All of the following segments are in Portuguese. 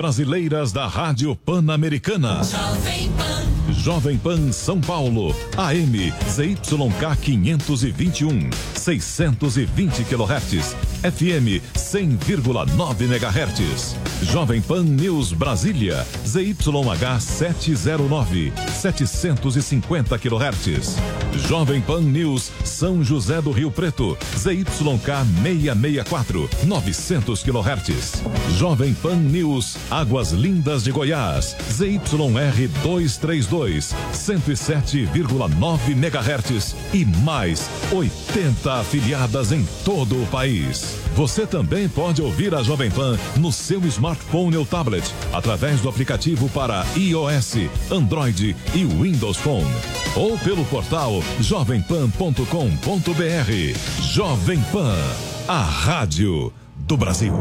brasileiras da Rádio Pan-Americana. Jovem Pan São Paulo, AM ZYK 521, 620 kHz, FM 100,9 MHz. Jovem Pan News Brasília, ZYH 709, 750 kHz. Jovem Pan News São José do Rio Preto, ZYK 664, 900 kHz. Jovem Pan News Águas Lindas de Goiás, ZYR 232, 107,9 MHz e mais 80 afiliadas em todo o país. Você também pode ouvir a Jovem Pan no seu smartphone ou tablet, através do aplicativo para iOS, Android e Windows Phone. Ou pelo portal jovempan.com.br. Jovem Pan, a rádio do Brasil.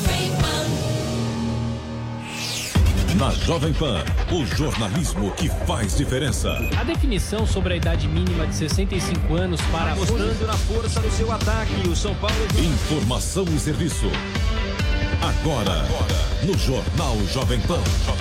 Na Jovem Pan, o jornalismo que faz diferença. A definição sobre a idade mínima de 65 anos para... Apostando na força do seu ataque, o São Paulo... Informação e serviço. Agora, no Jornal Jovem Pan.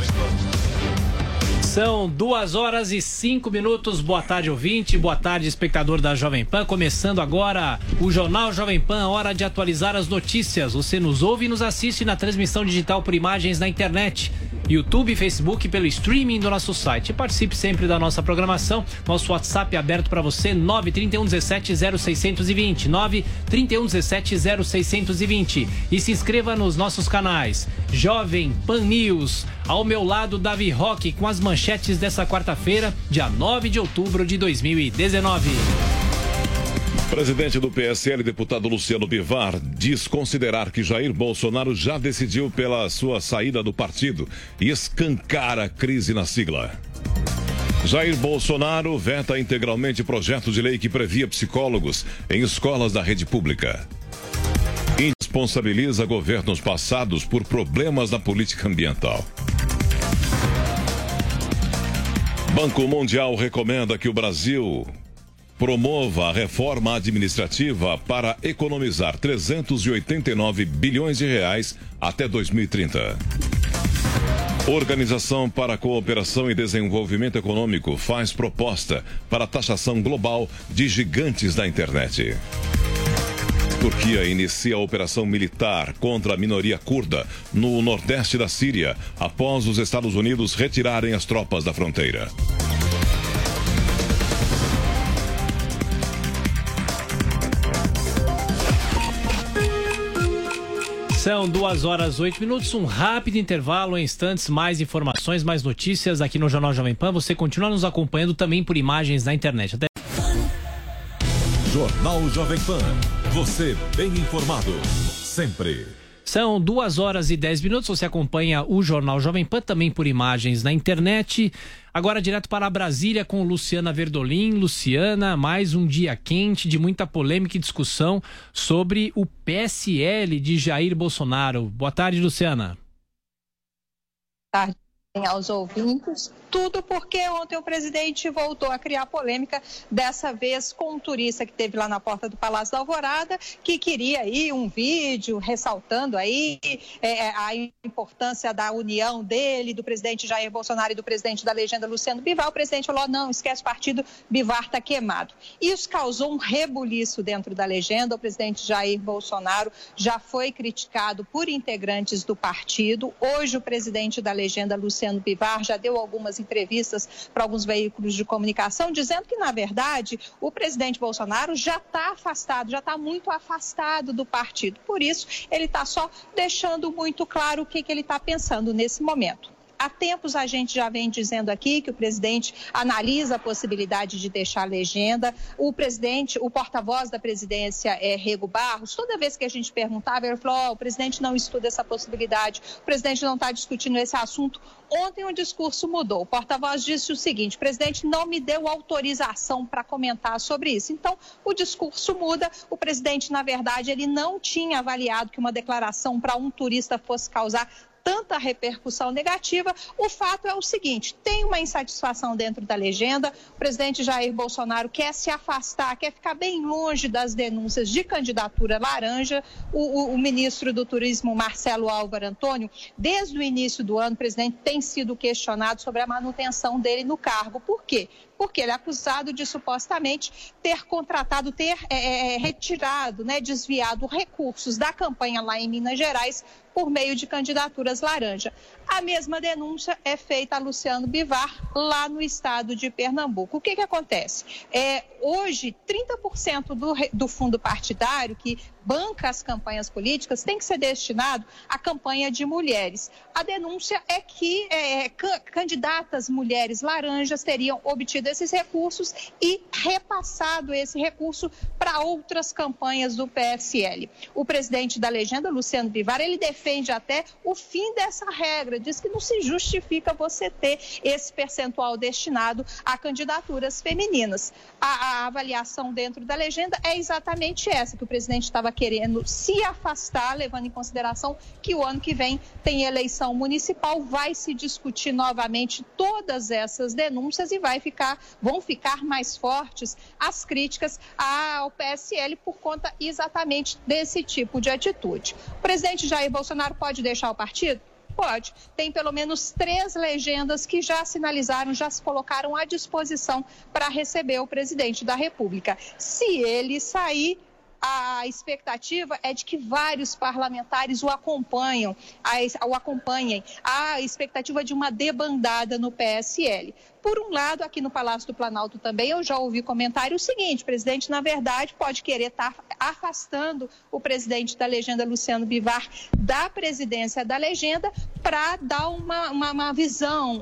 São 2h05. Boa tarde, ouvinte. Boa tarde, espectador da Jovem Pan. Começando agora o Jornal Jovem Pan, hora de atualizar as notícias. Você nos ouve e nos assiste na transmissão digital por imagens na internet, YouTube e Facebook, pelo streaming do nosso site. Participe sempre da nossa programação. Nosso WhatsApp é aberto para você, 931 17 0620, 931 17 0620. E se inscreva nos nossos canais Jovem Pan News. Ao meu lado, Davi Roque, com as manchetes dessa quarta-feira, dia 9 de outubro de 2019. Presidente do PSL, deputado Luciano Bivar, diz considerar que Jair Bolsonaro já decidiu pela sua saída do partido e escancara a crise na sigla. Jair Bolsonaro veta integralmente projeto de lei que previa psicólogos em escolas da rede pública. Responsabiliza governos passados por problemas na política ambiental. Banco Mundial recomenda que o Brasil promova a reforma administrativa para economizar 389 bilhões de reais até 2030. Organização para a Cooperação e Desenvolvimento Econômico faz proposta para a taxação global de gigantes da internet. Turquia inicia a operação militar contra a minoria curda no nordeste da Síria, após os Estados Unidos retirarem as tropas da fronteira. São 2h08, um rápido intervalo. Em instantes, mais informações, mais notícias aqui no Jornal Jovem Pan. Você continua nos acompanhando também por imagens na internet. Até... Jornal Jovem Pan, você bem informado, sempre. São 2h10, você acompanha o Jornal Jovem Pan também por imagens na internet. Agora direto para Brasília com Luciana Verdolim. Luciana, mais um dia quente de muita polêmica e discussão sobre o PSL de Jair Bolsonaro. Boa tarde, Luciana. Boa tarde aos ouvintes. Tudo porque ontem o presidente voltou a criar polêmica, dessa vez com um turista que teve lá na porta do Palácio da Alvorada, que queria aí um vídeo ressaltando aí a importância da união dele, do presidente Jair Bolsonaro e do presidente da legenda Luciano Bivar. O presidente falou, não, esquece o partido, Bivar está queimado. Isso causou um rebuliço dentro da legenda. O presidente Jair Bolsonaro já foi criticado por integrantes do partido. Hoje o presidente da legenda Luciano Bivar já deu algumas entrevistas para alguns veículos de comunicação, dizendo que, na verdade, o presidente Bolsonaro já está afastado, já está muito afastado do partido. Por isso, ele está só deixando muito claro o que ele está pensando nesse momento. Há tempos a gente já vem dizendo aqui que o presidente analisa a possibilidade de deixar a legenda. O porta-voz da presidência Rego Barros, toda vez que a gente perguntava, ele falou, o presidente não estuda essa possibilidade, o presidente não está discutindo esse assunto. Ontem o discurso mudou. O porta-voz disse o seguinte, o presidente não me deu autorização para comentar sobre isso. Então, o discurso muda. O presidente, na verdade, ele não tinha avaliado que uma declaração para um turista fosse causar tanta repercussão negativa. O fato é o seguinte, tem uma insatisfação dentro da legenda, o presidente Jair Bolsonaro quer se afastar, quer ficar bem longe das denúncias de candidatura laranja. O ministro do Turismo, Marcelo Álvaro Antônio, desde o início do ano, o presidente tem sido questionado sobre a manutenção dele no cargo. Por quê? Porque ele é acusado de supostamente ter contratado, ter retirado, desviado recursos da campanha lá em Minas Gerais por meio de candidaturas laranja. A mesma denúncia é feita a Luciano Bivar lá no estado de Pernambuco. O que acontece? Hoje, 30% do fundo partidário que banca as campanhas políticas tem que ser destinado à campanha de mulheres. A denúncia é que candidatas mulheres laranjas teriam obtido esses recursos e repassado esse recurso para outras campanhas do PSL. O presidente da legenda, Luciano Bivar, ele defende até o fim dessa regra, diz que não se justifica você ter esse percentual destinado a candidaturas femininas. A avaliação dentro da legenda é exatamente essa, que o presidente estava querendo se afastar, levando em consideração que o ano que vem tem eleição municipal, vai se discutir novamente todas essas denúncias e vão ficar mais fortes as críticas ao PSL por conta exatamente desse tipo de atitude. O presidente Jair Bolsonaro pode deixar o partido? Pode. Tem pelo menos 3 legendas que já sinalizaram, já se colocaram à disposição para receber o presidente da República. Se ele sair, a expectativa é de que vários parlamentares o acompanhem. A expectativa de uma debandada no PSL. Por um lado, aqui no Palácio do Planalto também, eu já ouvi comentário o seguinte: o presidente, na verdade, pode querer estar afastando o presidente da legenda, Luciano Bivar, da presidência da legenda para dar uma visão,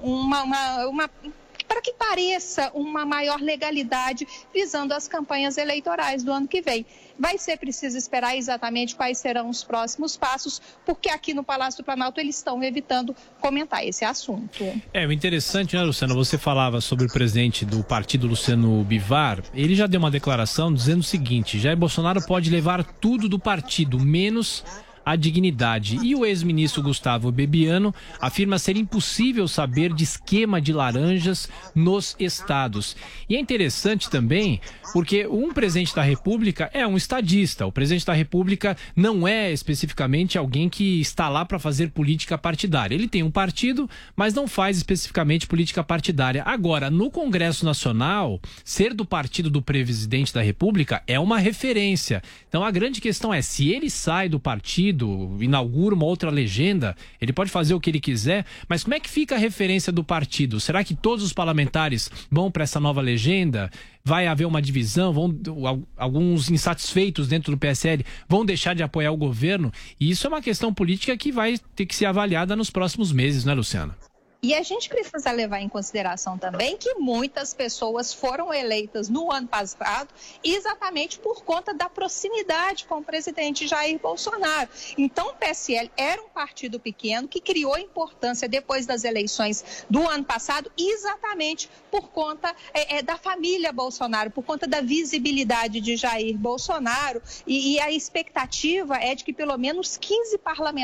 para que pareça uma maior legalidade visando as campanhas eleitorais do ano que vem. Vai ser preciso esperar exatamente quais serão os próximos passos, porque aqui no Palácio do Planalto eles estão evitando comentar esse assunto. O interessante, né, Luciana, você falava sobre o presidente do partido, Luciano Bivar, ele já deu uma declaração dizendo o seguinte: Jair Bolsonaro pode levar tudo do partido, menos a dignidade. E o ex-ministro Gustavo Bebiano afirma ser impossível saber de esquema de laranjas nos estados. E é interessante também porque um presidente da República é um estadista. O presidente da República não é especificamente alguém que está lá para fazer política partidária. Ele tem um partido, mas não faz especificamente política partidária. Agora, no Congresso Nacional, ser do partido do presidente da República é uma referência. Então a grande questão é, se ele sai do partido, inaugura uma outra legenda, ele pode fazer o que ele quiser, mas como é que fica a referência do partido? Será que todos os parlamentares vão para essa nova legenda? Vai haver uma divisão? Alguns insatisfeitos dentro do PSL vão deixar de apoiar o governo? E isso é uma questão política que vai ter que ser avaliada nos próximos meses, não é, Luciana? E a gente precisa levar em consideração também que muitas pessoas foram eleitas no ano passado exatamente por conta da proximidade com o presidente Jair Bolsonaro. Então, o PSL era um partido pequeno que criou importância depois das eleições do ano passado exatamente por conta da família Bolsonaro, por conta da visibilidade de Jair Bolsonaro. E a expectativa é de que pelo menos 15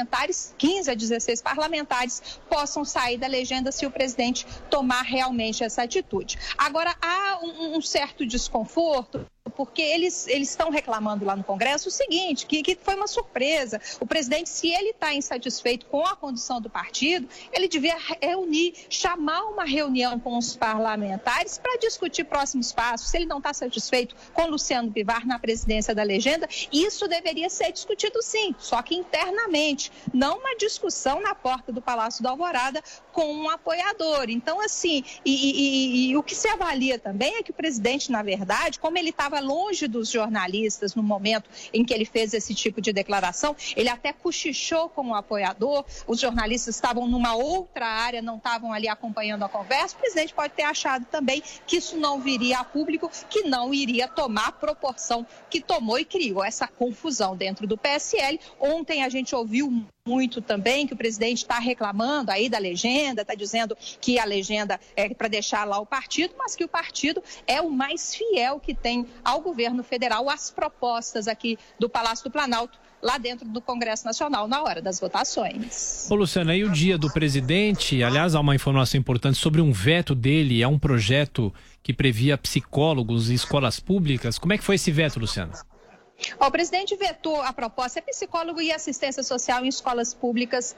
a 16 parlamentares possam sair da legenda se o presidente tomar realmente essa atitude. Agora, há um certo desconforto, porque eles estão reclamando lá no Congresso o seguinte, que foi uma surpresa. O presidente, se ele está insatisfeito com a condução do partido, ele devia chamar uma reunião com os parlamentares para discutir próximos passos. Se ele não está satisfeito com Luciano Bivar na presidência da legenda, isso deveria ser discutido sim, só que internamente, não uma discussão na porta do Palácio da Alvorada com um apoiador. Então, assim, e o que se avalia também é que o presidente, na verdade, como ele estava longe dos jornalistas no momento em que ele fez esse tipo de declaração, ele até cochichou com o apoiador, os jornalistas estavam numa outra área, não estavam ali acompanhando a conversa. O presidente pode ter achado também que isso não viria a público, que não iria tomar a proporção que tomou e criou essa confusão dentro do PSL. Ontem a gente ouviu muito também que o presidente está reclamando aí da legenda, está dizendo que a legenda é para deixar lá o partido, mas que o partido é o mais fiel que tem ao governo federal, às propostas aqui do Palácio do Planalto, lá dentro do Congresso Nacional, na hora das votações. Ô, Luciana, aí o dia do presidente, aliás, há uma informação importante sobre um veto dele, é um projeto que previa psicólogos em escolas públicas. Como é que foi esse veto, Luciana? O presidente vetou a proposta de psicólogo e assistência social em escolas públicas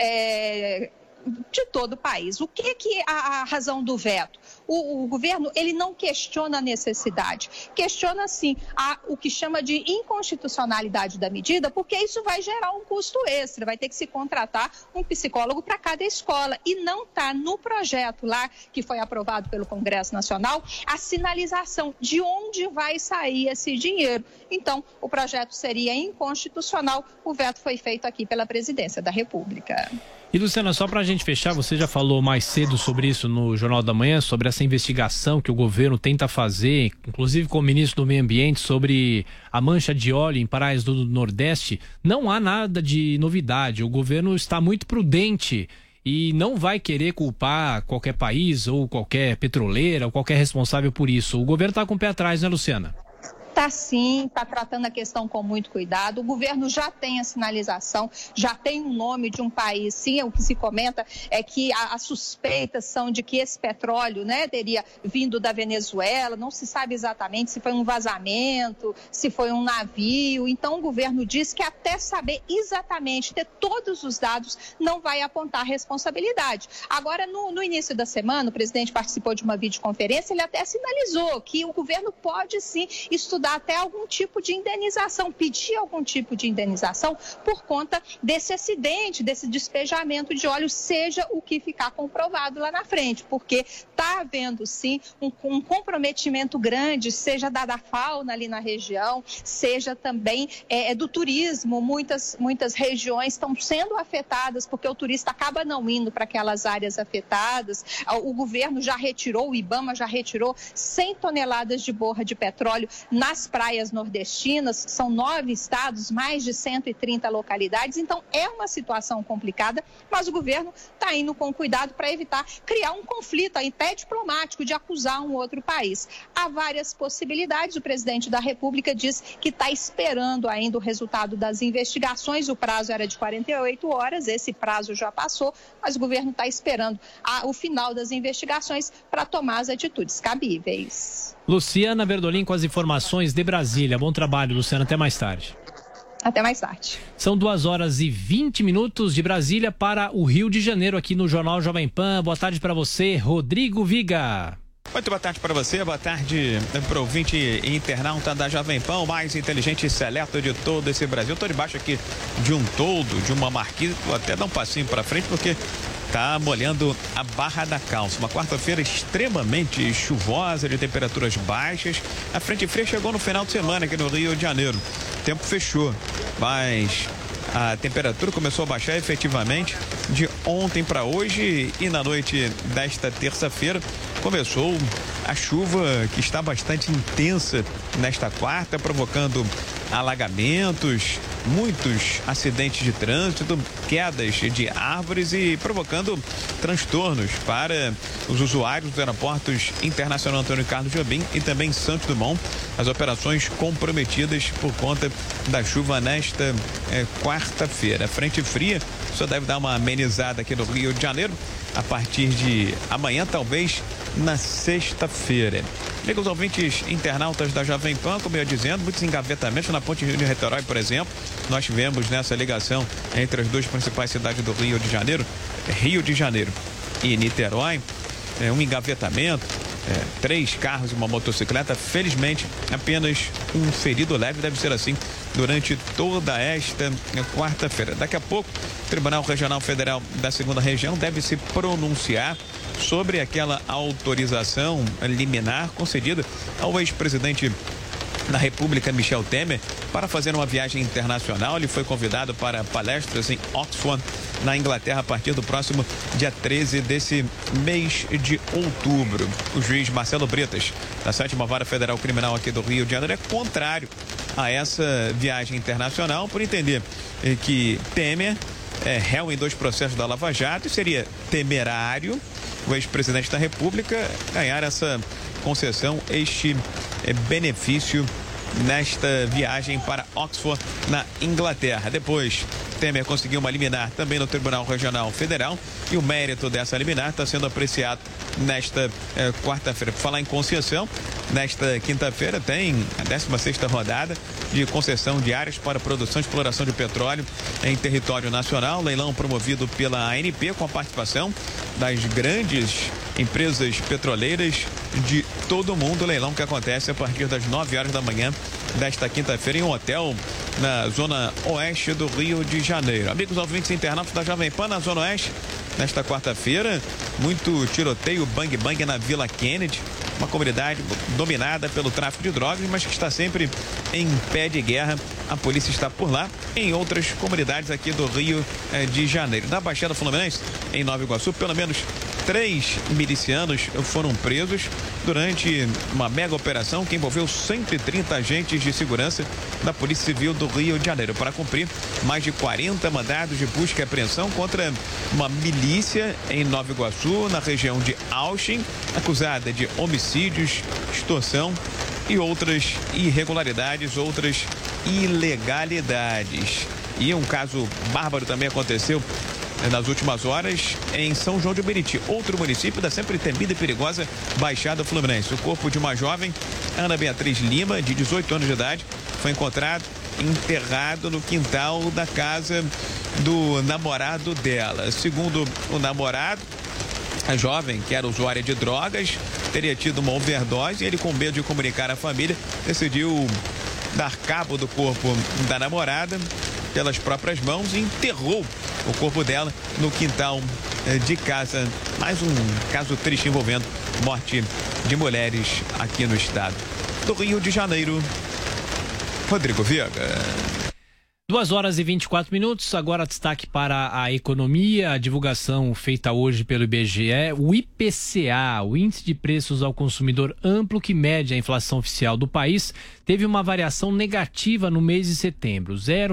de todo o país. O que é a razão do veto? O governo, ele não questiona a necessidade, questiona sim o que chama de inconstitucionalidade da medida, porque isso vai gerar um custo extra, vai ter que se contratar um psicólogo para cada escola, e não está no projeto lá que foi aprovado pelo Congresso Nacional a sinalização de onde vai sair esse dinheiro. Então, o projeto seria inconstitucional, o veto foi feito aqui pela Presidência da República. E, Luciana, só para a gente fechar, você já falou mais cedo sobre isso no Jornal da Manhã, sobre essa investigação que o governo tenta fazer, inclusive com o ministro do Meio Ambiente, sobre a mancha de óleo em praias do Nordeste. Não há nada de novidade, o governo está muito prudente e não vai querer culpar qualquer país ou qualquer petroleira ou qualquer responsável por isso. O governo está com o pé atrás, né, Luciana? Está sim, está tratando a questão com muito cuidado. O governo já tem a sinalização, já tem um nome de um país. Sim, o que se comenta é que as suspeitas são de que esse petróleo, teria vindo da Venezuela. Não se sabe exatamente se foi um vazamento, se foi um navio. Então o governo diz que até saber exatamente, ter todos os dados, não vai apontar responsabilidade. Agora, no início da semana, o presidente participou de uma videoconferência, ele até sinalizou que o governo pode sim estudar até algum tipo de indenização, pedir algum tipo de indenização por conta desse acidente, desse despejamento de óleo, seja o que ficar comprovado lá na frente, porque está havendo sim um comprometimento grande, seja da fauna ali na região, seja também do turismo. Muitas regiões estão sendo afetadas porque o turista acaba não indo para aquelas áreas afetadas. O governo já retirou, o IBAMA já retirou 100 toneladas de borra de petróleo nas praias nordestinas, são 9 estados, mais de 130 localidades, então é uma situação complicada, mas o governo está indo com cuidado para evitar criar um conflito aí, até diplomático, de acusar um outro país. Há várias possibilidades, o presidente da República diz que está esperando ainda o resultado das investigações, o prazo era de 48 horas, esse prazo já passou, mas o governo está esperando o final das investigações para tomar as atitudes cabíveis. Luciana Verdolim com as informações de Brasília. Bom trabalho, Luciana. Até mais tarde. Até mais tarde. São 2h20 de Brasília para o Rio de Janeiro, aqui no Jornal Jovem Pan. Boa tarde para você, Rodrigo Viga. Muito boa tarde para você, boa tarde para o ouvinte e internauta da Jovem Pan, o mais inteligente e seleto de todo esse Brasil. Estou debaixo aqui de um toldo, de uma marquise, vou até dar um passinho para frente porque tá molhando a Barra da Calça. Uma quarta-feira extremamente chuvosa, de temperaturas baixas. A frente fria chegou no final de semana aqui no Rio de Janeiro. O tempo fechou, mas a temperatura começou a baixar efetivamente de ontem para hoje, e na noite desta terça-feira começou a chuva que está bastante intensa nesta quarta, provocando alagamentos, muitos acidentes de trânsito, quedas de árvores e provocando transtornos para os usuários dos aeroportos Internacional Antônio Carlos Jobim e também Santos Dumont. As operações comprometidas por conta da chuva nesta quarta-feira. A frente fria só deve dar uma amenizada aqui no Rio de Janeiro a partir de amanhã, talvez na sexta-feira. Liga os ouvintes internautas da Jovem Pan, como eu ia dizendo, muitos engavetamentos na ponte Rio-Niterói, por exemplo. Nós tivemos nessa ligação entre as duas principais cidades do Rio de Janeiro, Rio de Janeiro e Niterói, um engavetamento, 3 carros e uma motocicleta. Felizmente, apenas um ferido leve, deve ser assim durante toda esta quarta-feira. Daqui a pouco, o Tribunal Regional Federal da 2ª Região deve se pronunciar sobre aquela autorização liminar concedida ao ex-presidente da República, Michel Temer, para fazer uma viagem internacional. Ele foi convidado para palestras em Oxford, na Inglaterra, a partir do próximo dia 13 desse mês de outubro. O juiz Marcelo Bretas, da 7ª Vara Federal Criminal aqui do Rio de Janeiro, é contrário a essa viagem internacional, por entender que Temer réu em 2 processos da Lava Jato e seria temerário o ex-presidente da República ganhar essa concessão, este benefício nesta viagem para Oxford, na Inglaterra. Depois, Temer conseguiu uma liminar também no Tribunal Regional Federal e o mérito dessa liminar está sendo apreciado nesta quarta-feira. Por falar em concessão, nesta quinta-feira tem a 16ª rodada de concessão de áreas para produção e exploração de petróleo em território nacional, leilão promovido pela ANP com a participação das grandes empresas petroleiras de todo o mundo. Leilão que acontece a partir das 9 horas da manhã desta quinta-feira em um hotel na zona oeste do Rio de Janeiro. Amigos ouvintes internautas da Jovem Pan, na zona oeste, nesta quarta-feira, muito tiroteio, bang-bang na Vila Kennedy, uma comunidade dominada pelo tráfico de drogas, mas que está sempre em pé de guerra. A polícia está por lá, em outras comunidades aqui do Rio de Janeiro. Na Baixada Fluminense, em Nova Iguaçu, pelo menos 3 milicianos foram presos durante uma mega operação que envolveu 130 agentes de segurança da Polícia Civil do Rio de Janeiro para cumprir mais de 40 mandados de busca e apreensão contra uma milícia em Nova Iguaçu, na região de Auschwitz, acusada de homicídios, extorsão e outras irregularidades, outras ilegalidades. E um caso bárbaro também aconteceu nas últimas horas em São João de Meriti, outro município da sempre temida e perigosa Baixada Fluminense. O corpo de uma jovem, Ana Beatriz Lima, de 18 anos de idade, foi encontrado enterrado no quintal da casa do namorado dela. Segundo o namorado, a jovem, que era usuária de drogas, teria tido uma overdose e ele, com medo de comunicar à família, decidiu dar cabo do corpo da namorada pelas próprias mãos e enterrou o corpo dela no quintal de casa. Mais um caso triste envolvendo morte de mulheres aqui no estado do Rio de Janeiro. Rodrigo Viega. 2 horas e 24 minutos, agora destaque para a economia, a divulgação feita hoje pelo IBGE, o IPCA, o Índice de Preços ao Consumidor Amplo, que mede a inflação oficial do país, teve uma variação negativa no mês de setembro,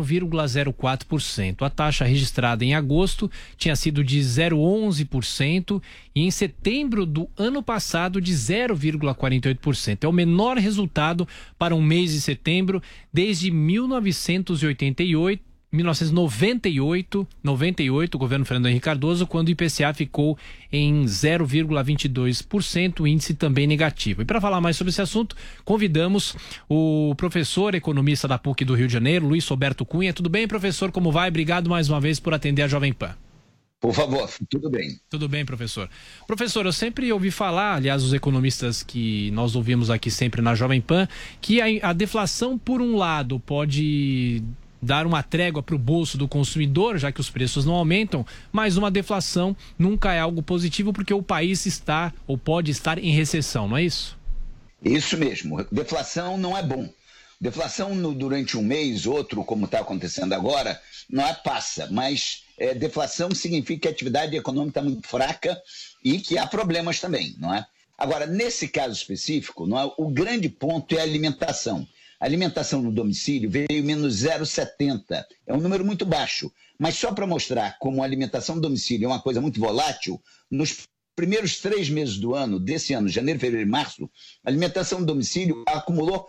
0,04%. A taxa registrada em agosto tinha sido de 0,11% e em setembro do ano passado de 0,48%. É o menor resultado para um mês de setembro desde 1998, o governo Fernando Henrique Cardoso, quando o IPCA ficou em 0,22%, o índice também negativo. E para falar mais sobre esse assunto, convidamos o professor economista da PUC do Rio de Janeiro, Luiz Roberto Cunha. Tudo bem, professor? Como vai? Obrigado mais uma vez por atender a Jovem Pan. Por favor, tudo bem. Tudo bem, professor. Professor, eu sempre ouvi falar, aliás, os economistas que nós ouvimos aqui sempre na Jovem Pan, que a deflação, por um lado, pode dar uma trégua para o bolso do consumidor, já que os preços não aumentam, mas uma deflação nunca é algo positivo porque o país está ou pode estar em recessão, não é isso? Isso mesmo. Deflação não é bom. Deflação durante um mês, outro, como está acontecendo agora, não é passa, mas deflação significa que a atividade econômica está muito fraca e que há problemas também, não é? Agora, nesse caso específico, não é, o grande ponto é a alimentação. A alimentação no domicílio veio menos 0,70. É um número muito baixo. Mas só para mostrar como a alimentação no domicílio é uma coisa muito volátil, nos primeiros 3 meses do ano, desse ano, janeiro, fevereiro e março, a alimentação no domicílio acumulou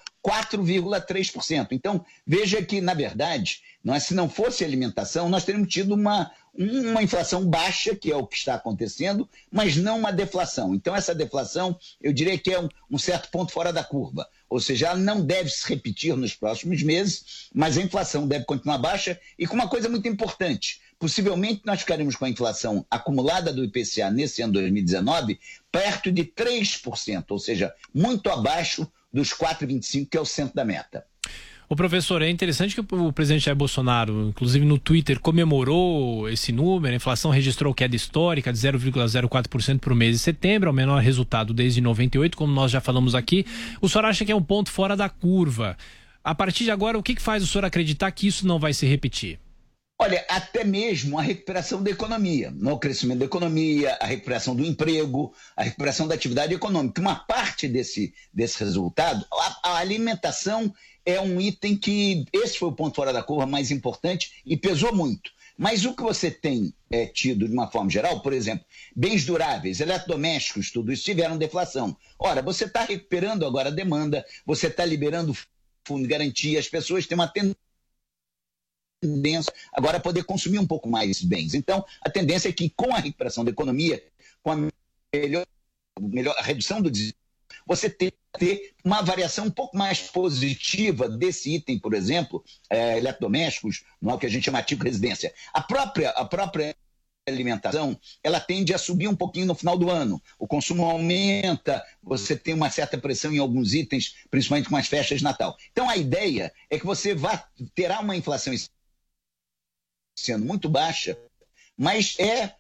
4,3%. Então, veja que, na verdade, se não fosse alimentação, nós teríamos tido uma inflação baixa, que é o que está acontecendo, mas não uma deflação. Então, essa deflação, eu diria que é um certo ponto fora da curva. Ou seja, ela não deve se repetir nos próximos meses, mas a inflação deve continuar baixa e com uma coisa muito importante. Possivelmente nós ficaremos com a inflação acumulada do IPCA nesse ano 2019 perto de 3%, ou seja, muito abaixo dos 4,25%, que é o centro da meta. O professor, é interessante que o presidente Jair Bolsonaro, inclusive no Twitter, comemorou esse número. A inflação registrou queda histórica de 0,04% para o mês de setembro, o menor resultado desde 98, como nós já falamos aqui. O senhor acha que é um ponto fora da curva? A partir de agora, o que faz o senhor acreditar que isso não vai se repetir? Olha, até mesmo a recuperação da economia, o crescimento da economia, a recuperação do emprego, a recuperação da atividade econômica. Uma parte desse resultado, a alimentação é um item que, esse foi o ponto fora da curva mais importante e pesou muito. Mas o que você tem tido de uma forma geral, por exemplo, bens duráveis, eletrodomésticos, tudo isso tiveram deflação. Ora, você está recuperando agora a demanda, você está liberando fundo de garantia, as pessoas têm uma tendência agora a poder consumir um pouco mais bens. Então, a tendência é que com a recuperação da economia, com a melhor redução do desemprego, você ter uma variação um pouco mais positiva desse item, por exemplo, eletrodomésticos, não é o que a gente chama ativo residência. A própria alimentação, ela tende a subir um pouquinho no final do ano. O consumo aumenta, você tem uma certa pressão em alguns itens, principalmente com as festas de Natal. Então, a ideia é que você terá uma inflação sendo muito baixa, mas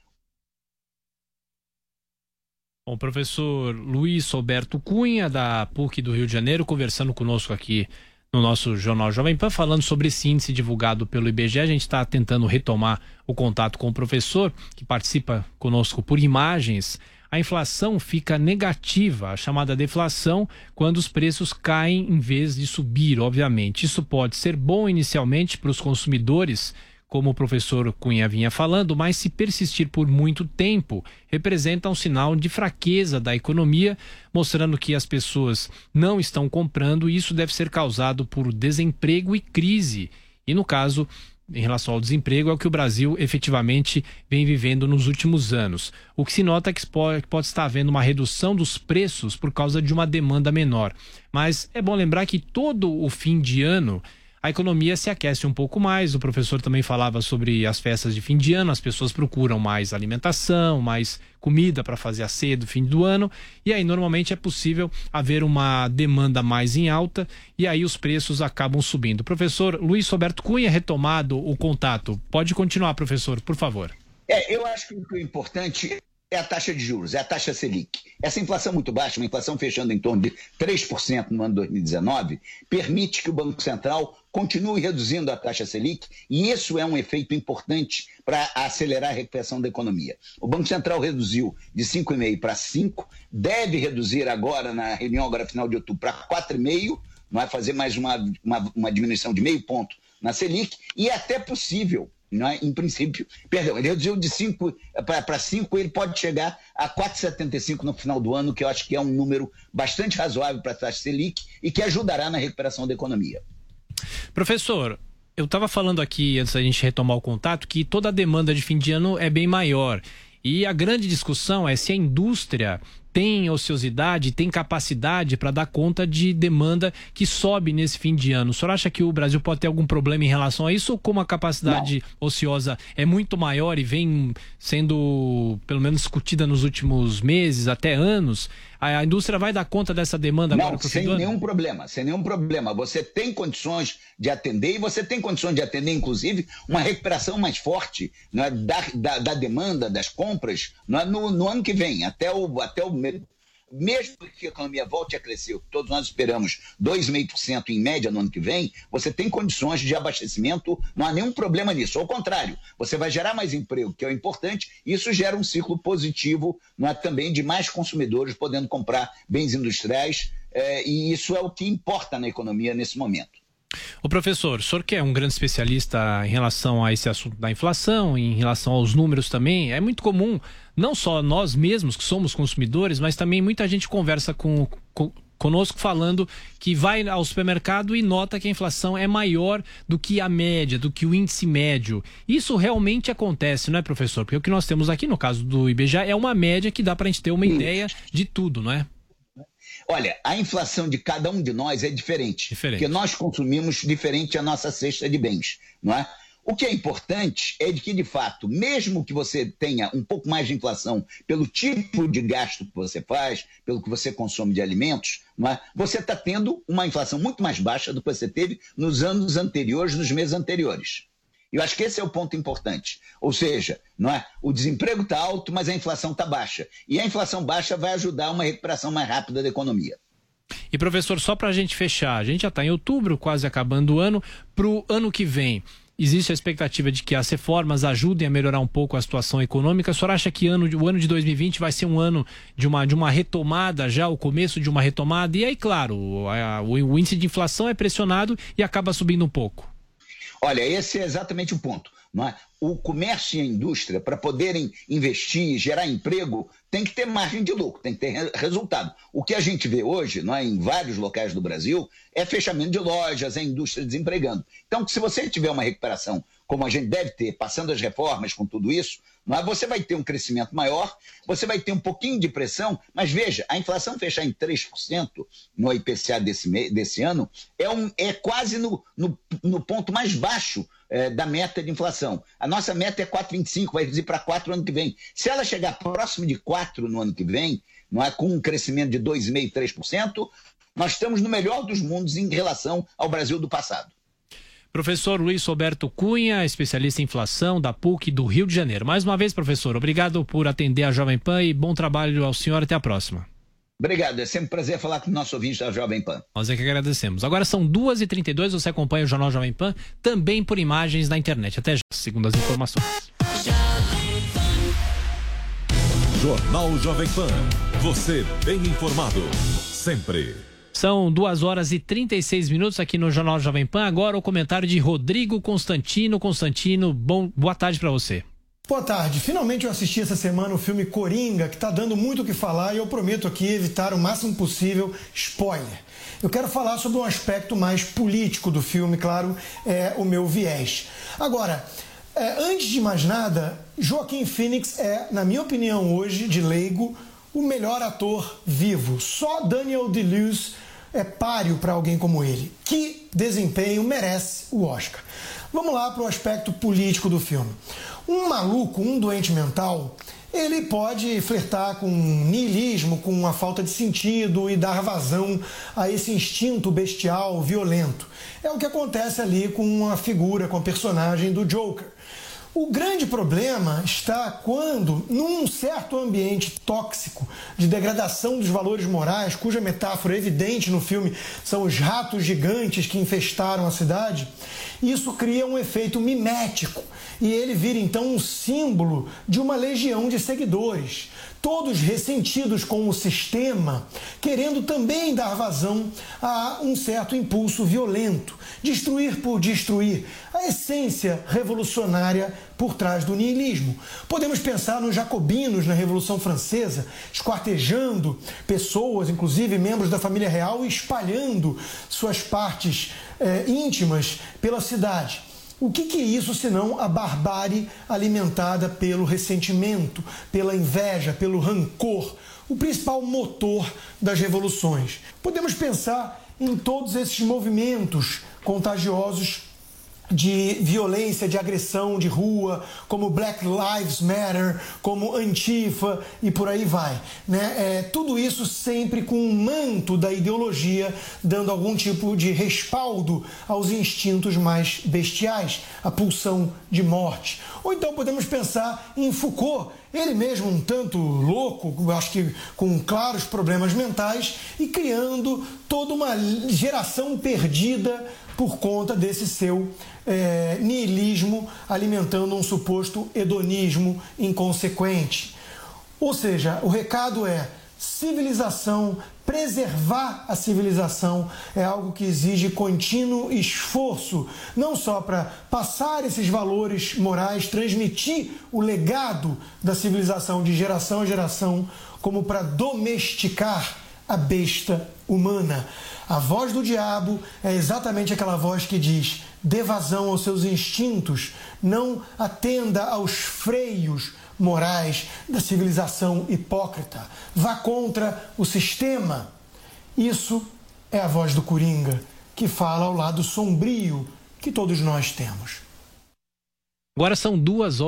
O professor Luiz Roberto Cunha, da PUC do Rio de Janeiro, conversando conosco aqui no nosso Jornal Jovem Pan, falando sobre esse índice divulgado pelo IBGE. A gente está tentando retomar o contato com o professor, que participa conosco por imagens. A inflação fica negativa, a chamada deflação, quando os preços caem em vez de subir, obviamente. Isso pode ser bom inicialmente para os consumidores, como o professor Cunha vinha falando, mas se persistir por muito tempo, representa um sinal de fraqueza da economia, mostrando que as pessoas não estão comprando, e isso deve ser causado por desemprego e crise. E no caso, em relação ao desemprego, é o que o Brasil efetivamente vem vivendo nos últimos anos. O que se nota é que pode estar havendo uma redução dos preços por causa de uma demanda menor. Mas é bom lembrar que todo o fim de ano a economia se aquece um pouco mais. O professor também falava sobre as festas de fim de ano, as pessoas procuram mais alimentação, mais comida para fazer a ceia do fim do ano, e aí normalmente é possível haver uma demanda mais em alta, e aí os preços acabam subindo. Professor Luiz Roberto Cunha, retomado o contato. Pode continuar, professor, por favor. Eu acho que o importante é a taxa de juros, é a taxa Selic. Essa inflação muito baixa, uma inflação fechando em torno de 3% no ano 2019, permite que o Banco Central continue reduzindo a taxa Selic, e isso é um efeito importante para acelerar a recuperação da economia. O Banco Central reduziu de 5,5% para 5%, deve reduzir agora, na reunião agora final de outubro, para 4,5%, vai fazer mais uma diminuição de 0,5 ponto na Selic, e é até possível, não é? Em princípio, ele reduziu de 5 para 5, ele pode chegar a 4,75 no final do ano, que eu acho que é um número bastante razoável para a taxa Selic e que ajudará na recuperação da economia. Professor, eu estava falando aqui, antes da gente retomar o contato, que toda a demanda de fim de ano é bem maior. E a grande discussão é se a indústria tem ociosidade, tem capacidade para dar conta de demanda que sobe nesse fim de ano. O senhor acha que o Brasil pode ter algum problema em relação a isso, ou como a capacidade ociosa é muito maior e vem sendo, pelo menos, discutida nos últimos meses, até anos, a indústria vai dar conta dessa demanda agora? Não, sem nenhum problema. Você tem condições de atender, e você tem condições de atender, inclusive, uma recuperação mais forte, não é, da demanda, das compras, não é, no ano que vem, até o mesmo que a economia volte a crescer, o que todos nós esperamos, 2,5% em média no ano que vem, você tem condições de abastecimento, não há nenhum problema nisso. Ao contrário, você vai gerar mais emprego, que é o importante, e isso gera um ciclo positivo, não é, também de mais consumidores podendo comprar bens industriais, e isso é o que importa na economia nesse momento. Ô professor, o senhor que é um grande especialista em relação a esse assunto da inflação, em relação aos números também, é muito comum, não só nós mesmos que somos consumidores, mas também muita gente conversa conosco falando que vai ao supermercado e nota que a inflação é maior do que a média, do que o índice médio. Isso realmente acontece, não é, professor? Porque o que nós temos aqui, no caso do IBGE, é uma média que dá para a gente ter uma ideia de tudo, não é? Olha, a inflação de cada um de nós é diferente. Porque nós consumimos diferente a nossa cesta de bens, não é? O que é importante é de que, de fato, mesmo que você tenha um pouco mais de inflação pelo tipo de gasto que você faz, pelo que você consome de alimentos, não é? Você está tendo uma inflação muito mais baixa do que você teve nos anos anteriores, nos meses anteriores. Eu acho que esse é o ponto importante. Ou seja, não é? O desemprego está alto, mas a inflação está baixa. E a inflação baixa vai ajudar uma recuperação mais rápida da economia. E professor, só para a gente fechar, a gente já está em outubro, quase acabando o ano. Para o ano que vem, existe a expectativa de que as reformas ajudem a melhorar um pouco a situação econômica. O senhor acha que o ano de 2020 vai ser um ano de uma retomada já, o começo de uma retomada? E aí, claro, o índice de inflação é pressionado e acaba subindo um pouco. Olha, esse é exatamente o ponto. não é? O comércio e a indústria, para poderem investir, gerar emprego, tem que ter margem de lucro, tem que ter resultado. O que a gente vê hoje, não é, em vários locais do Brasil, é fechamento de lojas, é indústria desempregando. Então, se você tiver uma recuperação, como a gente deve ter, passando as reformas com tudo isso, não é, você vai ter um crescimento maior, você vai ter um pouquinho de pressão, mas veja, a inflação fechar em 3% no IPCA desse ano é quase no ponto mais baixo da meta de inflação. A nossa meta é 4,25, vai reduzir para 4 no ano que vem. Se ela chegar próximo de 4 no ano que vem, não é, com um crescimento de 2,5%, 3%, nós estamos no melhor dos mundos em relação ao Brasil do passado. Professor Luiz Roberto Cunha, especialista em inflação da PUC do Rio de Janeiro. Mais uma vez, professor, obrigado por atender a Jovem Pan e bom trabalho ao senhor. Até a próxima. Obrigado, é sempre um prazer falar com o nosso ouvinte da Jovem Pan. Nós é que agradecemos. Agora são 2h32, você acompanha o Jornal Jovem Pan, também por imagens na internet. Até já, segundo as informações. Jornal Jovem Pan, você bem informado, sempre. São 2h36 aqui no Jornal Jovem Pan. Agora o comentário de Rodrigo Constantino. Constantino, boa tarde para você. Boa tarde. Finalmente eu assisti essa semana o filme Coringa, que está dando muito o que falar, e eu prometo aqui evitar o máximo possível spoiler. Eu quero falar sobre um aspecto mais político do filme, claro, é o meu viés. Agora, antes de mais nada, Joaquin Phoenix é, na minha opinião hoje, de leigo, o melhor ator vivo. Só Daniel Day-Lewis é páreo para alguém como ele. Que desempenho merece o Oscar. Vamos lá para o aspecto político do filme. Um maluco, um doente mental, ele pode flertar com niilismo, com a falta de sentido e dar vazão a esse instinto bestial, violento. É o que acontece ali com a figura, com a personagem do Joker. O grande problema está quando, num certo ambiente tóxico de degradação dos valores morais, cuja metáfora evidente no filme são os ratos gigantes que infestaram a cidade, isso cria um efeito mimético e ele vira então um símbolo de uma legião de seguidores, todos ressentidos com o sistema, querendo também dar vazão a um certo impulso violento, destruir por destruir, a essência revolucionária por trás do niilismo. Podemos pensar nos jacobinos na Revolução Francesa, esquartejando pessoas, inclusive membros da família real, e espalhando suas partes íntimas pela cidade. O que é isso senão a barbárie alimentada pelo ressentimento, pela inveja, pelo rancor, o principal motor das revoluções? Podemos pensar em todos esses movimentos contagiosos de violência, de agressão de rua, como Black Lives Matter, como Antifa e por aí vai, né? Tudo isso sempre com um manto da ideologia, dando algum tipo de respaldo aos instintos mais bestiais, a pulsão de morte. Ou então podemos pensar em Foucault, ele mesmo um tanto louco, acho que com claros problemas mentais, e criando toda uma geração perdida por conta desse seu niilismo, alimentando um suposto hedonismo inconsequente. Ou seja, o recado é civilização, preservar a civilização é algo que exige contínuo esforço, não só para passar esses valores morais, transmitir o legado da civilização de geração a geração, como para domesticar a besta humana. A voz do diabo é exatamente aquela voz que diz: dê vazão aos seus instintos, não atenda aos freios morais da civilização hipócrita. Vá contra o sistema. Isso é a voz do Coringa, que fala ao lado sombrio que todos nós temos. Agora são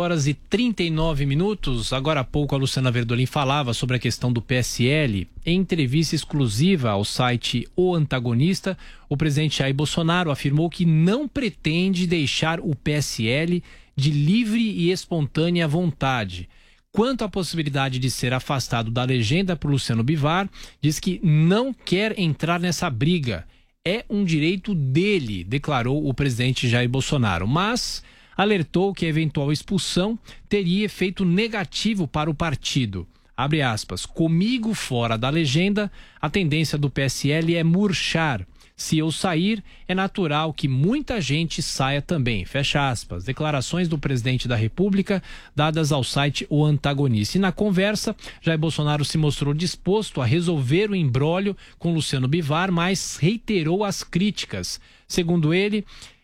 2h39. Agora há pouco a Luciana Verdolim falava sobre a questão do PSL. Em entrevista exclusiva ao site O Antagonista, o presidente Jair Bolsonaro afirmou que não pretende deixar o PSL de livre e espontânea vontade. Quanto à possibilidade de ser afastado da legenda por Luciano Bivar, diz que não quer entrar nessa briga. É um direito dele, declarou o presidente Jair Bolsonaro. Mas alertou que a eventual expulsão teria efeito negativo para o partido. Abre aspas, comigo fora da legenda, a tendência do PSL é murchar. Se eu sair, é natural que muita gente saia também. Fecha aspas. Declarações do presidente da República dadas ao site O Antagonista. E na conversa, Jair Bolsonaro se mostrou disposto a resolver o imbróglio com Luciano Bivar, mas reiterou as críticas. Segundo ele,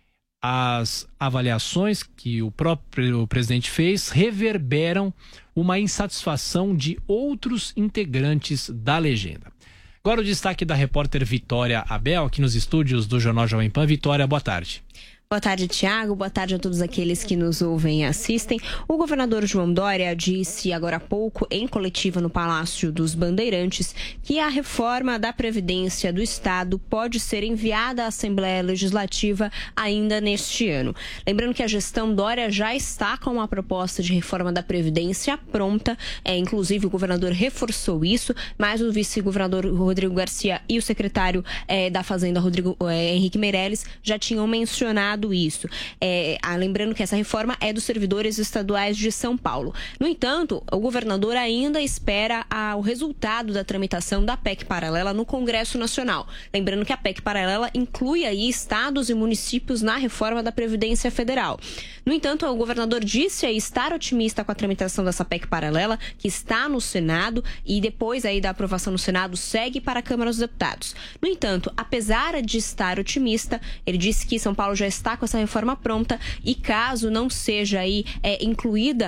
as avaliações que o próprio presidente fez reverberam uma insatisfação de outros integrantes da legenda. Agora o destaque da repórter Vitória Abel, aqui nos estúdios do Jornal Jovem Pan. Vitória, boa tarde. Boa tarde, Tiago. Boa tarde a todos aqueles que nos ouvem e assistem. O governador João Dória disse agora há pouco, em coletiva no Palácio dos Bandeirantes, que a reforma da Previdência do Estado pode ser enviada à Assembleia Legislativa ainda neste ano. Lembrando que a gestão Dória já está com uma proposta de reforma da Previdência pronta. Inclusive, o governador reforçou isso, mas o vice-governador Rodrigo Garcia e o secretário da Fazenda, Henrique Meirelles, já tinham mencionado isso. Lembrando que essa reforma é dos servidores estaduais de São Paulo. No entanto, o governador ainda espera o resultado da tramitação da PEC paralela no Congresso Nacional. Lembrando que a PEC paralela inclui aí estados e municípios na reforma da Previdência Federal. No entanto, o governador disse aí estar otimista com a tramitação dessa PEC paralela, que está no Senado e depois aí da aprovação no Senado segue para a Câmara dos Deputados. No entanto, apesar de estar otimista, ele disse que São Paulo já está com essa reforma pronta e caso não seja aí incluída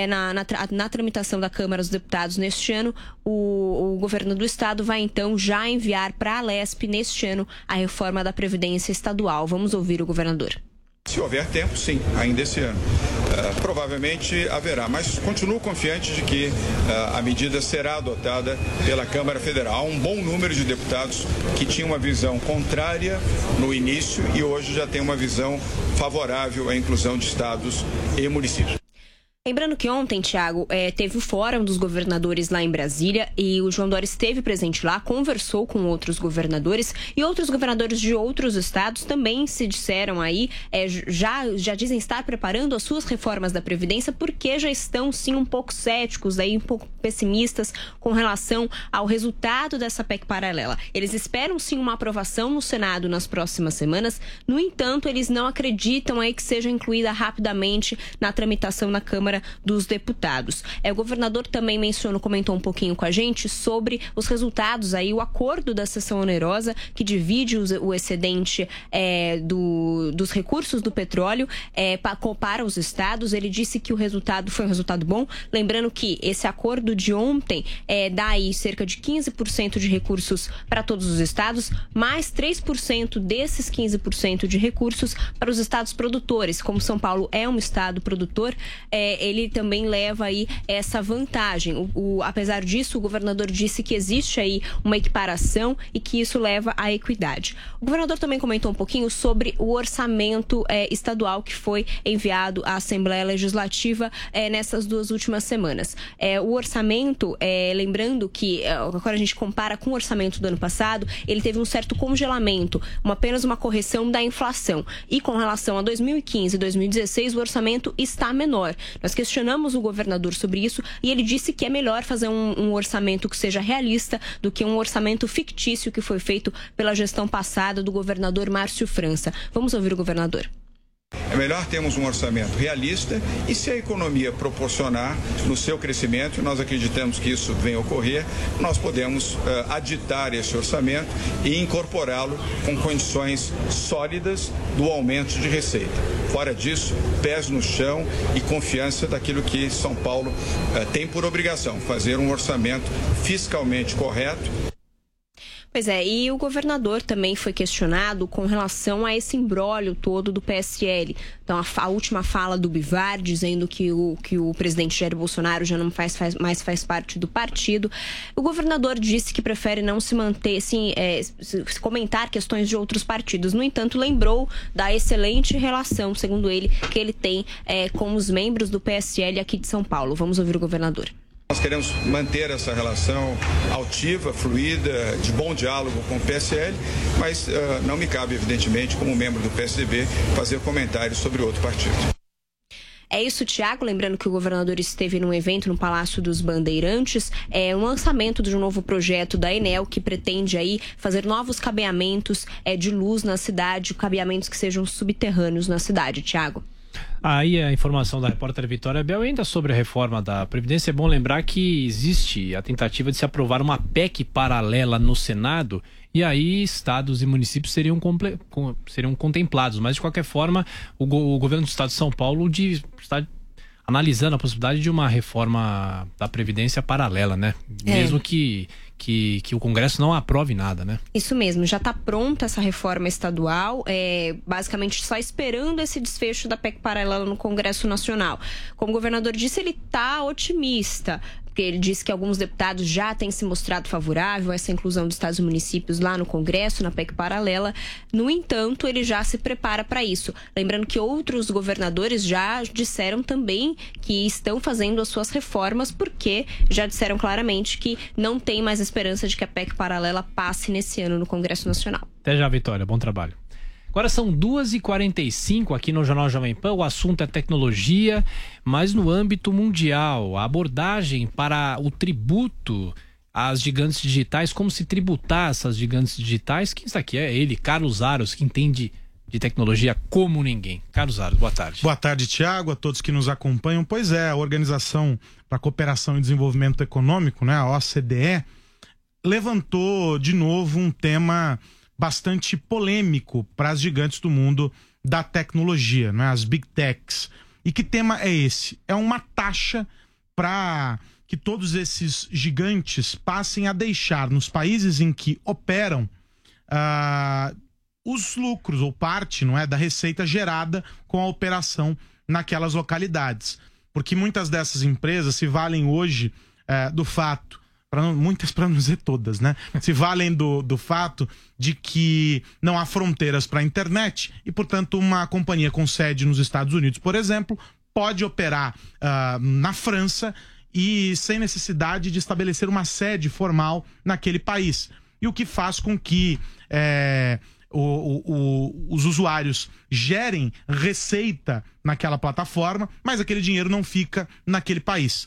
na tramitação da Câmara dos Deputados neste ano, o governo do estado vai então já enviar para a Alesp neste ano a reforma da Previdência Estadual. Vamos ouvir o governador. Se houver tempo, sim, ainda esse ano. Provavelmente haverá, mas continuo confiante de que a medida será adotada pela Câmara Federal. Há um bom número de deputados que tinham uma visão contrária no início e hoje já tem uma visão favorável à inclusão de estados e municípios. Lembrando que ontem, Tiago, teve o Fórum dos Governadores lá em Brasília e o João Dória esteve presente lá, conversou com outros governadores e outros governadores de outros estados também se disseram aí, já dizem estar preparando as suas reformas da Previdência porque já estão, sim, um pouco céticos, aí, um pouco pessimistas com relação ao resultado dessa PEC paralela. Eles esperam, sim, uma aprovação no Senado nas próximas semanas, no entanto, eles não acreditam aí que seja incluída rapidamente na tramitação na Câmara dos Deputados. O governador também comentou um pouquinho com a gente sobre os resultados aí, o acordo da seção onerosa que divide o excedente dos recursos do petróleo para os estados. Ele disse que o resultado foi um resultado bom, lembrando que esse acordo de ontem dá aí cerca de 15% de recursos para todos os estados, mais 3% desses 15% de recursos para os estados produtores. Como São Paulo é um estado produtor, ele também leva aí essa vantagem. Apesar disso, o governador disse que existe aí uma equiparação e que isso leva à equidade. O governador também comentou um pouquinho sobre o orçamento estadual que foi enviado à Assembleia Legislativa nessas 2 últimas semanas. O orçamento, lembrando que agora a gente compara com o orçamento do ano passado, ele teve um certo congelamento, apenas uma correção da inflação. E com relação a 2015 e 2016, o orçamento está menor. Nós questionamos o governador sobre isso e ele disse que é melhor fazer um orçamento que seja realista do que um orçamento fictício que foi feito pela gestão passada do governador Márcio França. Vamos ouvir o governador. É melhor termos um orçamento realista e, se a economia proporcionar no seu crescimento, nós acreditamos que isso venha a ocorrer, nós podemos aditar esse orçamento e incorporá-lo com condições sólidas do aumento de receita. Fora disso, pés no chão e confiança daquilo que São Paulo tem por obrigação, fazer um orçamento fiscalmente correto. Pois e o governador também foi questionado com relação a esse imbróglio todo do PSL. Então, a última fala do Bivar, dizendo que o presidente Jair Bolsonaro já não mais faz parte do partido. O governador disse que prefere não se manter, comentar questões de outros partidos. No entanto, lembrou da excelente relação, segundo ele, que ele tem com os membros do PSL aqui de São Paulo. Vamos ouvir o governador. Nós queremos manter essa relação altiva, fluida, de bom diálogo com o PSL, mas não me cabe, evidentemente, como membro do PSDB, fazer comentários sobre outro partido. É isso, Tiago. Lembrando que o governador esteve num evento no Palácio dos Bandeirantes, um lançamento de um novo projeto da Enel que pretende aí fazer novos cabeamentos de luz na cidade, cabeamentos que sejam subterrâneos na cidade, Tiago. Aí a informação da repórter Vitória Bel ainda sobre a reforma da Previdência. É bom lembrar que existe a tentativa de se aprovar uma PEC paralela no Senado e aí estados e municípios seriam contemplados. Mas de qualquer forma, o governo do estado de São Paulo está analisando a possibilidade de uma reforma da Previdência paralela, né? Mesmo que o Congresso não aprove nada, né? Isso mesmo, já está pronta essa reforma estadual, basicamente só esperando esse desfecho da PEC paralela no Congresso Nacional. Como o governador disse, ele está otimista, porque ele disse que alguns deputados já têm se mostrado favorável a essa inclusão dos estados e municípios lá no Congresso, na PEC paralela. No entanto, ele já se prepara para isso. Lembrando que outros governadores já disseram também que estão fazendo as suas reformas, porque já disseram claramente que não tem mais esperança de que a PEC paralela passe nesse ano no Congresso Nacional. Até já, Vitória. Bom trabalho. Agora são 2h45 aqui no Jornal Jovem Pan. O assunto é tecnologia, mas no âmbito mundial. A abordagem para o tributo às gigantes digitais, como se tributar essas gigantes digitais. Quem está aqui é ele, Carlos Aros, que entende de tecnologia como ninguém. Carlos Aros, boa tarde. Boa tarde, Tiago, a todos que nos acompanham. Pois é, a Organização para a Cooperação e Desenvolvimento Econômico, né, a OCDE, levantou de novo um tema bastante polêmico para as gigantes do mundo da tecnologia, né? As Big Techs. E que tema é esse? É uma taxa para que todos esses gigantes passem a deixar nos países em que operam os lucros ou parte, não é, da receita gerada com a operação naquelas localidades. Porque muitas dessas empresas se valem hoje do fato, muitas para não dizer todas, né? Se valem do fato de que não há fronteiras para a internet e, portanto, uma companhia com sede nos Estados Unidos, por exemplo, pode operar na França e sem necessidade de estabelecer uma sede formal naquele país. E o que faz com que os usuários gerem receita naquela plataforma, mas aquele dinheiro não fica naquele país.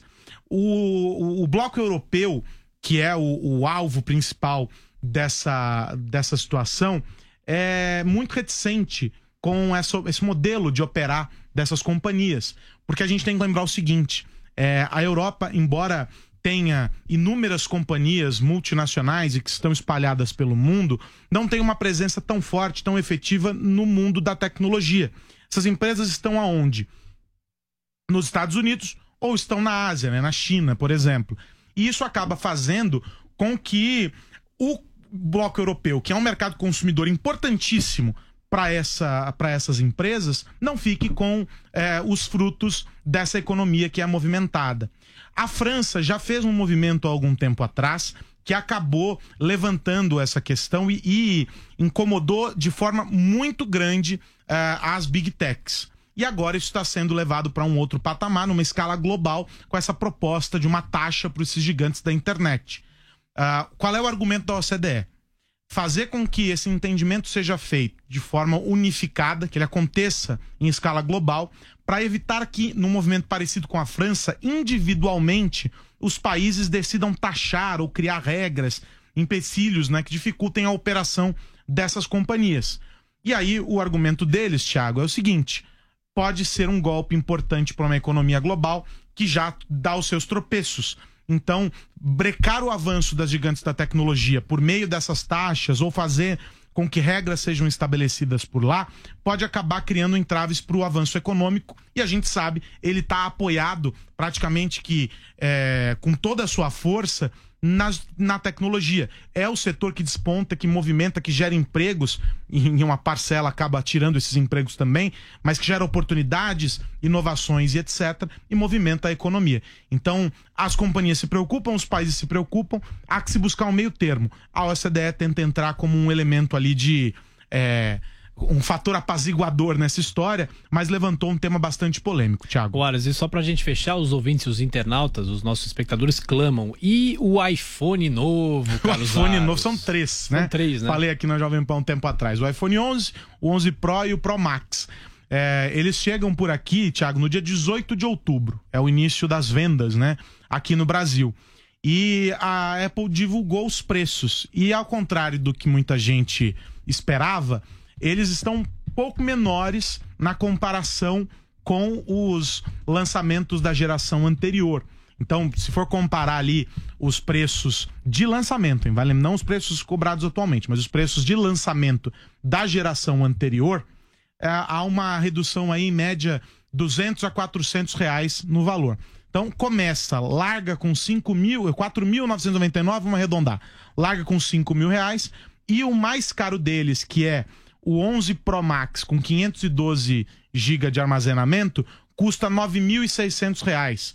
O bloco europeu, que é o alvo principal dessa situação, é muito reticente com esse modelo de operar dessas companhias. Porque a gente tem que lembrar o seguinte, a Europa, embora tenha inúmeras companhias multinacionais e que estão espalhadas pelo mundo, não tem uma presença tão forte, tão efetiva no mundo da tecnologia. Essas empresas estão aonde? Nos Estados Unidos, ou estão na Ásia, né? Na China, por exemplo. E isso acaba fazendo com que o bloco europeu, que é um mercado consumidor importantíssimo para essas empresas, não fique com os frutos dessa economia que é movimentada. A França já fez um movimento há algum tempo atrás que acabou levantando essa questão e incomodou de forma muito grande as Big Techs. E agora isso está sendo levado para um outro patamar, numa escala global, com essa proposta de uma taxa para esses gigantes da internet. Qual é o argumento da OCDE? Fazer com que esse entendimento seja feito de forma unificada, que ele aconteça em escala global, para evitar que, num movimento parecido com a França, individualmente, os países decidam taxar ou criar regras, empecilhos, né, que dificultem a operação dessas companhias. E aí o argumento deles, Thiago, é o seguinte: pode ser um golpe importante para uma economia global que já dá os seus tropeços. Então, brecar o avanço das gigantes da tecnologia por meio dessas taxas ou fazer com que regras sejam estabelecidas por lá, pode acabar criando entraves para o avanço econômico. E a gente sabe, ele está apoiado praticamente que com toda a sua força na tecnologia. É o setor que desponta, que movimenta, que gera empregos, e uma parcela acaba tirando esses empregos também, mas que gera oportunidades, inovações e etc, e movimenta a economia. Então, as companhias se preocupam, os países se preocupam, há que se buscar um meio termo. A OCDE tenta entrar como um elemento ali de um fator apaziguador nessa história, mas levantou um tema bastante polêmico, Thiago. Horas, e só pra gente fechar, os ouvintes, os internautas, os nossos espectadores clamam: e o iPhone novo, Carlos? O iPhone novo são 3, né? São 3, né? Falei aqui na Jovem Pan um tempo atrás. O iPhone 11, o 11 Pro e o Pro Max. Eles chegam por aqui, Thiago, no dia 18 de outubro. É o início das vendas, né? Aqui no Brasil. E a Apple divulgou os preços. E ao contrário do que muita gente esperava, eles estão um pouco menores na comparação com os lançamentos da geração anterior. Então, se for comparar ali os preços de lançamento, hein, vale? Não os preços cobrados atualmente, mas os preços de lançamento da geração anterior, há uma redução aí em média R$200 a R$400 no valor. Então larga com 4.999, vamos arredondar, larga com R$5.000, e o mais caro deles, que é o 11 Pro Max com 512 GB de armazenamento, custa R$9.600.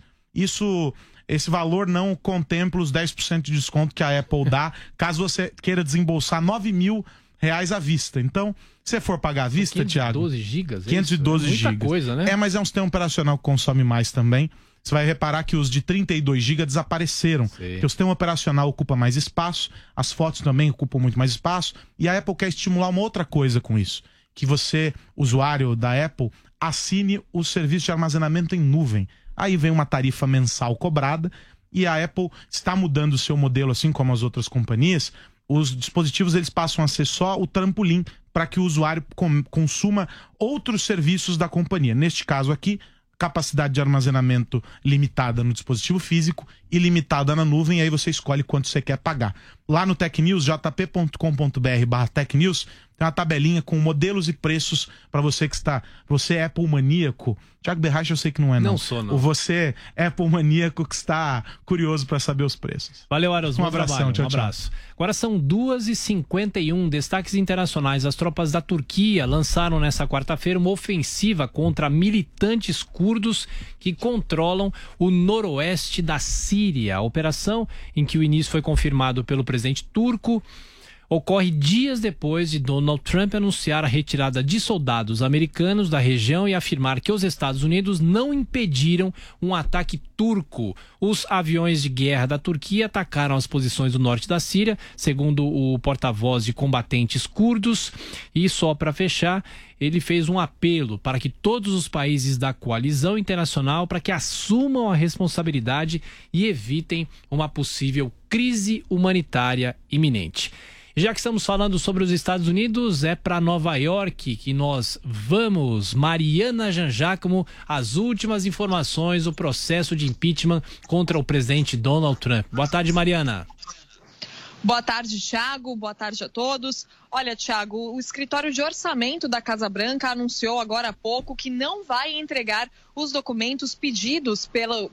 Esse valor não contempla os 10% de desconto que a Apple dá, caso você queira desembolsar R$9.000 à vista. Então, se você for pagar à vista, Thiago... 512 gigas? 512 gigas. Muita coisa, né? Mas é um sistema operacional que consome mais também. Você vai reparar que os de 32 GB desapareceram. Porque o sistema operacional ocupa mais espaço, as fotos também ocupam muito mais espaço, e a Apple quer estimular uma outra coisa com isso. Que você, usuário da Apple, assine o serviço de armazenamento em nuvem. Aí vem uma tarifa mensal cobrada, e a Apple está mudando o seu modelo, assim como as outras companhias. Os dispositivos eles passam a ser só o trampolim para que o usuário consuma outros serviços da companhia. Neste caso aqui, capacidade de armazenamento limitada no dispositivo físico e limitada na nuvem, e aí você escolhe quanto você quer pagar. Lá no Tech News, jp.com.br/Tech News, tem uma tabelinha com modelos e preços para você você é Apple maníaco. Thiago Berrache eu sei que não é, não. Não sou, não. Ou você é Apple maníaco que está curioso para saber os preços. Valeu, Aros. Um abração, tchau, um abraço. Agora são 2h51, destaques internacionais. As tropas da Turquia lançaram nessa quarta-feira uma ofensiva contra militantes curdos que controlam o noroeste da Síria. A operação, em que o início foi confirmado pelo presidente turco, ocorre dias depois de Donald Trump anunciar a retirada de soldados americanos da região e afirmar que os Estados Unidos não impediram um ataque turco. Os aviões de guerra da Turquia atacaram as posições do norte da Síria, segundo o porta-voz de combatentes curdos. E só para fechar, ele fez um apelo para que todos os países da coalizão internacional para que assumam a responsabilidade e evitem uma possível crise humanitária iminente. Já que estamos falando sobre os Estados Unidos, é para Nova York que nós vamos. Mariana Jangiacomo, as últimas informações do processo de impeachment contra o presidente Donald Trump. Boa tarde, Mariana. Boa tarde, Thiago. Boa tarde a todos. Olha, Thiago, o escritório de orçamento da Casa Branca anunciou agora há pouco que não vai entregar os documentos pedidos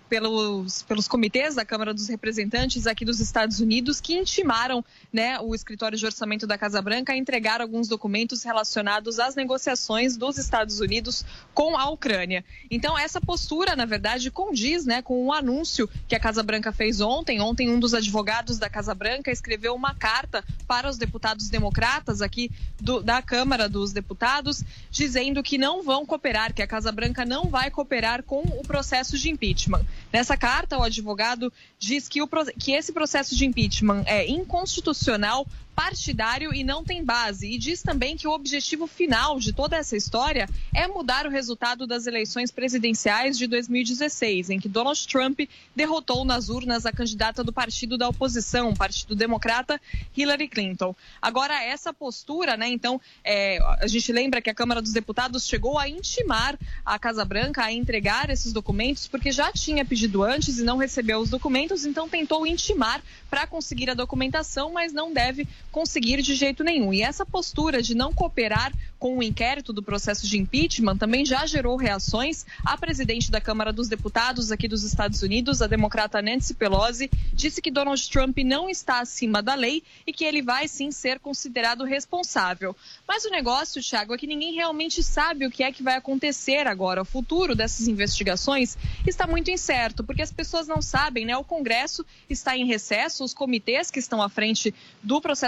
pelos comitês da Câmara dos Representantes aqui dos Estados Unidos, que intimaram, né, o escritório de orçamento da Casa Branca a entregar alguns documentos relacionados às negociações dos Estados Unidos com a Ucrânia. Então, essa postura, na verdade, condiz, né, com o anúncio que a Casa Branca fez ontem. Ontem, um dos advogados da Casa Branca escreveu uma carta para os deputados democratas aqui da Câmara dos Deputados, dizendo que não vão cooperar, que a Casa Branca não vai cooperar com o processo de impeachment. Nessa carta, o advogado diz que esse processo de impeachment é inconstitucional, partidário e não tem base. E diz também que o objetivo final de toda essa história é mudar o resultado das eleições presidenciais de 2016, em que Donald Trump derrotou nas urnas a candidata do partido da oposição, o Partido Democrata, Hillary Clinton. Agora, essa postura, né, então, a gente lembra que a Câmara dos Deputados chegou a intimar a Casa Branca a entregar esses documentos, porque já tinha pedido antes e não recebeu os documentos, então tentou intimar para conseguir a documentação, mas não deve conseguir de jeito nenhum. E essa postura de não cooperar com o inquérito do processo de impeachment também já gerou reações. A presidente da Câmara dos Deputados aqui dos Estados Unidos, a democrata Nancy Pelosi, disse que Donald Trump não está acima da lei e que ele vai sim ser considerado responsável. Mas o negócio, Thiago, é que ninguém realmente sabe o que é que vai acontecer agora. O futuro dessas investigações está muito incerto, porque as pessoas não sabem, né? O Congresso está em recesso, os comitês que estão à frente do processo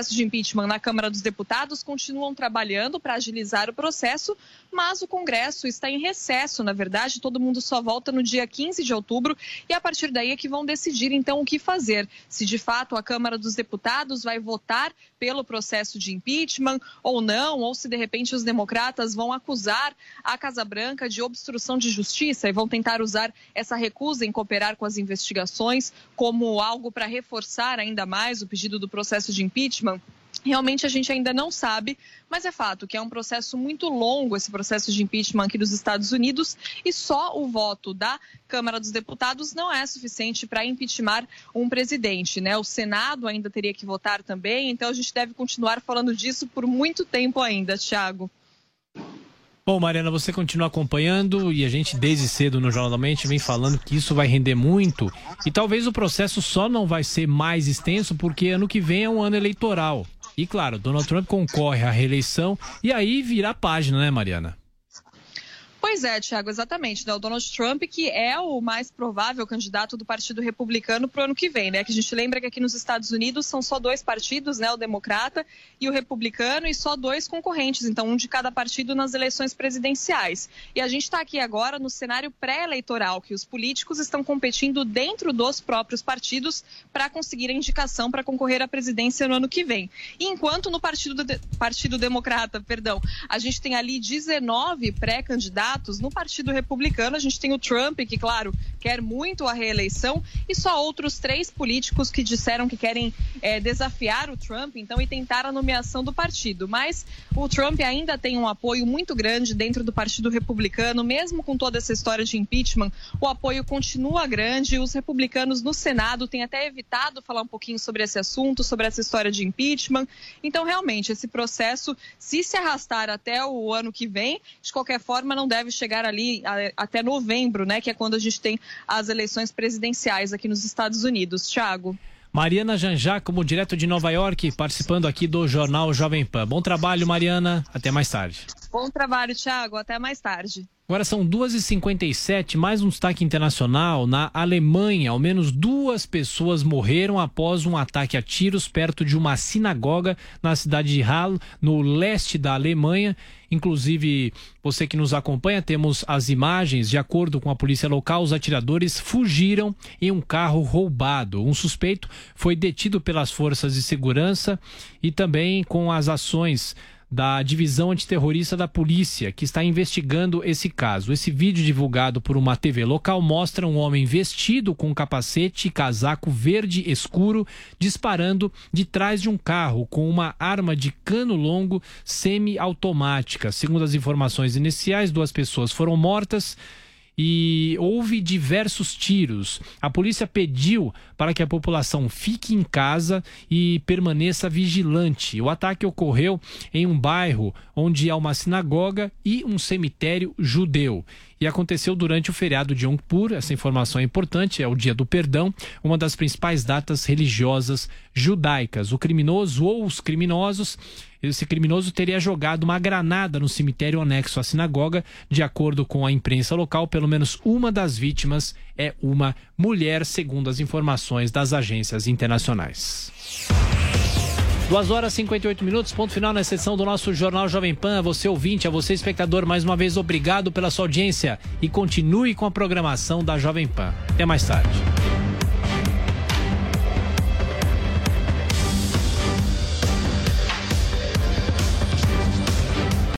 processo de impeachment na Câmara dos Deputados continuam trabalhando para agilizar o processo, mas o Congresso está em recesso, na verdade, todo mundo só volta no dia 15 de outubro e a partir daí é que vão decidir então o que fazer. Se de fato a Câmara dos Deputados vai votar pelo processo de impeachment ou não, ou se de repente os democratas vão acusar a Casa Branca de obstrução de justiça e vão tentar usar essa recusa em cooperar com as investigações como algo para reforçar ainda mais o pedido do processo de impeachment. Realmente a gente ainda não sabe, mas é fato que é um processo muito longo esse processo de impeachment aqui dos Estados Unidos e só o voto da Câmara dos Deputados não é suficiente para impeachment um presidente, né? O Senado ainda teria que votar também, então a gente deve continuar falando disso por muito tempo ainda, Thiago. Bom, Mariana, você continua acompanhando e a gente desde cedo no Jornal da Mente vem falando que isso vai render muito e talvez o processo só não vai ser mais extenso porque ano que vem é um ano eleitoral. E claro, Donald Trump concorre à reeleição e aí vira a página, né, Mariana? Pois é, Thiago, exatamente. Né? O Donald Trump, que é o mais provável candidato do Partido Republicano para o ano que vem, né? Que a gente lembra que aqui nos Estados Unidos são só 2 partidos, né? O Democrata e o Republicano, e só 2 concorrentes, então um de cada partido nas eleições presidenciais. E a gente está aqui agora no cenário pré-eleitoral, que os políticos estão competindo dentro dos próprios partidos para conseguir a indicação para concorrer à presidência no ano que vem. E enquanto no Partido Democrata, a gente tem ali 19 pré-candidatos, no Partido Republicano a gente tem o Trump, que, claro, quer muito a reeleição, e só outros 3 políticos que disseram que querem desafiar o Trump, então, e tentar a nomeação do partido. Mas o Trump ainda tem um apoio muito grande dentro do Partido Republicano, mesmo com toda essa história de impeachment, o apoio continua grande. Os republicanos no Senado têm até evitado falar um pouquinho sobre esse assunto, sobre essa história de impeachment. Então, realmente, esse processo, se arrastar até o ano que vem, de qualquer forma, não deve chegar ali até novembro, né, que é quando a gente tem as eleições presidenciais aqui nos Estados Unidos. Thiago. Mariana Janjá, como direto de Nova York, participando aqui do Jornal Jovem Pan. Bom trabalho, Mariana. Até mais tarde. Bom trabalho, Thiago. Até mais tarde. Agora são 2h57, mais um destaque internacional. Na Alemanha, ao menos 2 pessoas morreram após um ataque a tiros perto de uma sinagoga na cidade de Halle, no leste da Alemanha. Inclusive, você que nos acompanha, temos as imagens. De acordo com a polícia local, os atiradores fugiram em um carro roubado. Um suspeito foi detido pelas forças de segurança e também com as ações da divisão antiterrorista da polícia, que está investigando esse caso. Esse vídeo divulgado por uma TV local mostra um homem vestido com capacete e casaco verde escuro disparando de trás de um carro com uma arma de cano longo semi-automática. Segundo as informações iniciais, 2 pessoas foram mortas e houve diversos tiros. A polícia pediu para que a população fique em casa e permaneça vigilante. O ataque ocorreu em um bairro onde há uma sinagoga e um cemitério judeu. E aconteceu durante o feriado de Yom Kippur. Essa informação é importante, é o Dia do Perdão, uma das principais datas religiosas judaicas. O criminoso ou os criminosos, esse criminoso teria jogado uma granada no cemitério anexo à sinagoga. De acordo com a imprensa local, pelo menos uma das vítimas é uma mulher, segundo as informações das agências internacionais. 2h58, ponto final nessa edição do nosso Jornal Jovem Pan. A você ouvinte, a você espectador, mais uma vez obrigado pela sua audiência e continue com a programação da Jovem Pan. Até mais tarde.